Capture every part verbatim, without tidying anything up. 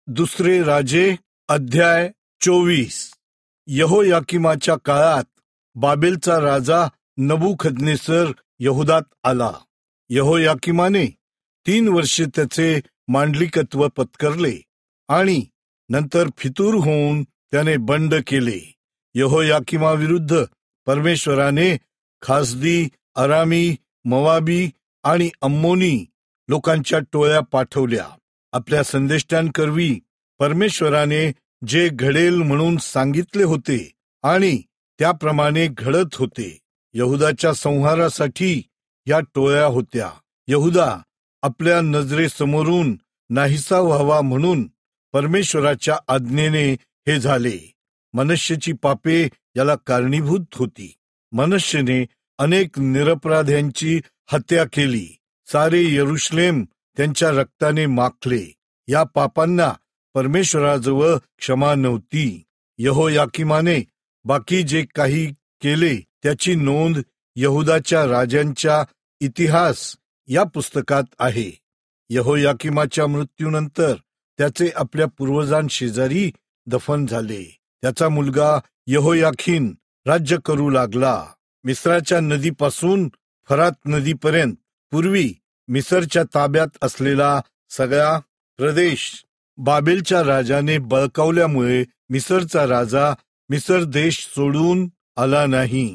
दुसरे राजे अध्याय चोवीस. यहोयाकीमाच्या काळात बाबेलचा राजा नबुखदनेस्सर यहुदात आला. यहोयाकीमाने तीन वर्षे त्याचे मांडलिकत्व पत्करले आणि नंतर फितूर होऊन त्याने बंड केले. यहोयाकीमाविरुद्ध परमेश्वराने खासदी, अरामी, मोवाबी आणि अम्मोनी लोकांच्या टोळ्या पाठवल्या. आपल्या संदेष्टांकरवी परमेश्वराने जे घडेल म्हणून सांगितले होते आणि त्याप्रमाणे घडत होते. यहुदाच्या संहारासाठी या टोळ्या होत्या. यहुदा आपल्या नजरेसमोरून नाहीसा व्हावा म्हणून परमेश्वराच्या आज्ञेने हे झाले. मनष्याची पापे याला कारणीभूत होती. मनष्याने अनेक निरपराध्यांची हत्या केली. सारे यरुशलेम त्यांच्या रक्ताने माखले. या पापांना परमेश्वराजवळ क्षमा नव्हती. यहोयाकीमाने बाकी जे काही केले त्याची नोंद यहुदाच्या राजांच्या इतिहास या पुस्तकात आहे. यहोयाकीमाच्या मृत्यूनंतर त्याचे आपल्या पूर्वजांशेजारी दफन झाले. त्याचा मुलगा यहोयाखीन राज्य करू लागला. मिस्राच्या नदीपासून फरात नदीपर्यंत पूर्वी मिसरच्या ताब्यात असलेला सगळा प्रदेश बाबेलच्या राजाने बळकावल्यामुळे मिसरचा राजा मिसर देश सोडून आला नाही.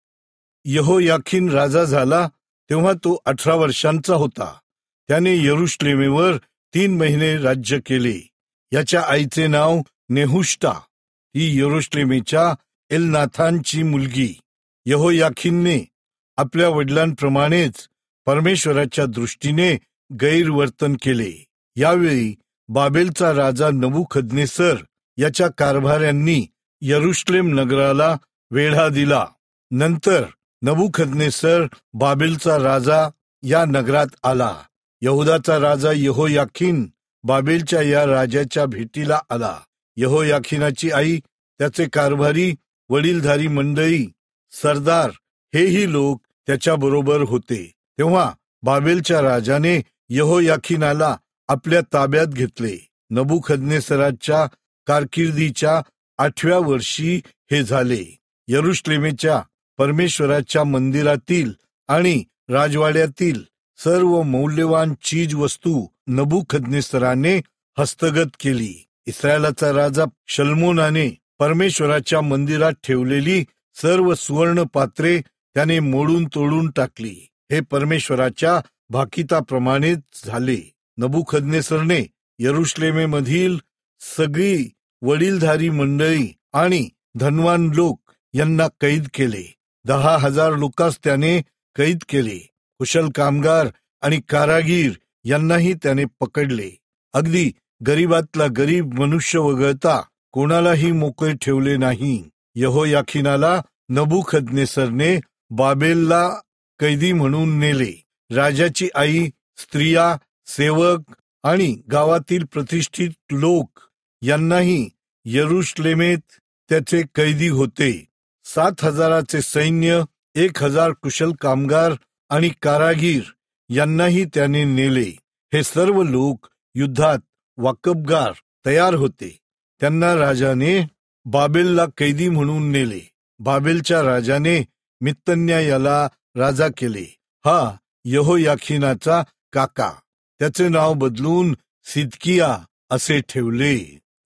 यहोयाखीन राजा झाला तेव्हा तो अठरा वर्षांचा होता. त्याने यरुशलेमेवर तीन महिने राज्य केले. याच्या आईचे नाव नेहुष्टा, ही यरुशलेमेच्या एलनाथानची मुलगी. यहोयाखीनने आपल्या वडिलांप्रमाणेच परमेश्वराच्या दृष्टीने गैरवर्तन केले. यावेळी बाबेलचा राजा नबुखदनेस्सर याच्या कारभाऱ्यांनी यरुशलेम नगराला वेढा दिला. नंतर नबुखदनेस्सर बाबेलचा राजा या नगरात आला. यहुदाचा राजा यहोयाखीन बाबेलच्या या राजाच्या भेटीला आला. यहोयाखीनाची आई, त्याचे कारभारी, वडीलधारी मंडळी, सरदार हेही लोक त्याच्या बरोबर होते. तेव्हा बाबेलच्या राजाने यहोयाखीनाला आपल्या ताब्यात घेतले. नबुखदनेस्सराच्या कारकिर्दीच्या आठव्या वर्षी हे झाले. यरुशलेमेच्या परमेश्वराच्या मंदिरातील आणि राजवाड्यातील सर्व मौल्यवान चीज वस्तू नबुखदनेस्सराने हस्तगत केली. इस्रायलाचा राजा शल्मोनाने परमेश्वराच्या मंदिरात ठेवलेली सर्व सुवर्ण पात्रे त्याने मोडून तोडून टाकली. हे परमेश्वराच्या भाकिताप्रमाणेच झाले. नबुखदनेस्सरने यरुशलेमेमधील सगळी वडीलधारी मंडळी आणि धनवान लोक यांना कैद केले. दहा हजार लोकांस त्याने कैद केले. कुशल कामगार आणि कारागीर यांनाही त्याने पकडले. अगदी गरीबातला गरीब मनुष्य वगळता कोणालाही मोकळे ठेवले नाही. यहोयाखीनाला नबुखदनेस्सरने बाबेलला कैदी म्हणून नेले. राजाची आई, स्त्रिया, सेवक आणि गावातील प्रतिष्ठित लोक यांनाही यरुशलेमेत त्याचे कैदी होते. सात हजाराचे सैन्य, एक हजार कुशल कामगार आणि कारागीर यांनाही त्याने नेले. हे सर्व लोक युद्धात वाकबगार तयार होते. त्यांना राजाने बाबेलला कैदी म्हणून नेले. बाबेलच्या राजाने मित्तन्या याला राजा केले. हा यहोयाखीनाचा काका. त्याचे नाव बदलून सिदकिया असे ठेवले.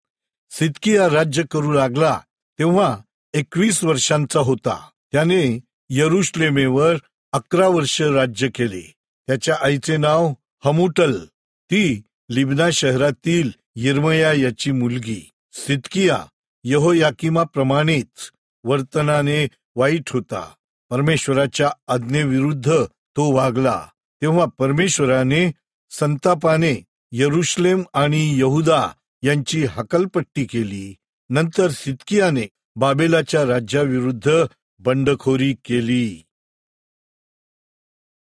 सिदकिया राज्य करू लागला तेव्हा एकवीस वर्षांचा होता. त्याने यरुशलेमेवर अकरा वर्ष राज्य केले. त्याच्या आईचे नाव हमूटल, ती लिब्ना शहरातील यिर्मया याची मुलगी. सिदकिया यहोयाकीमाप्रमाणेच वर्तनाने वाईट होता. परमेश्वराच्या आज्ञेविरुद्ध तो वागला. तेव्हा परमेश्वराने संतापाने यरुशलेम आणि यहुदा यांची हकालपट्टी केली. नंतर सिदकियाने बाबेलाच्या राज्याविरुद्ध बंडखोरी केली.